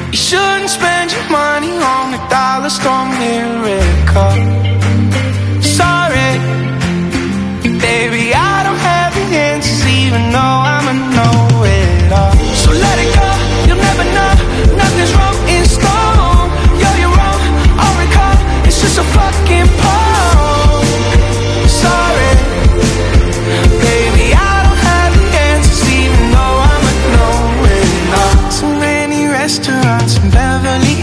You shouldn't spend your money on a dollar store miracle. Sorry, baby, I don't have the answers, even though I'ma know it all. So let it go, you'll never know. Nothing's wrong in stone. You're wrong, I'll recall. It's just a fucking poem. Sorry, baby, I don't have the answers, even though I'ma know it all. Too many restaurants in Beverly